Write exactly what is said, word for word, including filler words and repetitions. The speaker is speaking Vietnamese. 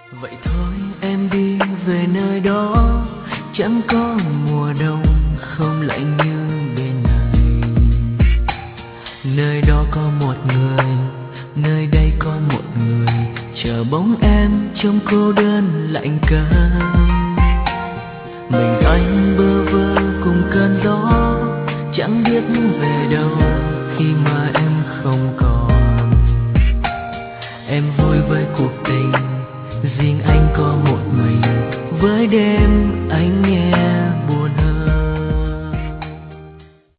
Vậy thôi em đi về nơi đó, chẳng có mùa đông không lạnh như bên này. Nơi đó có một người, nơi đây có một người, chờ bóng em trong cô đơn lạnh câm. Mình anh bơ vơ cùng cơn gió, chẳng biết về đâu khi mà em không còn. Em vui với cuộc tình, riêng anh có một mình, với đêm anh nghe buồn hơn.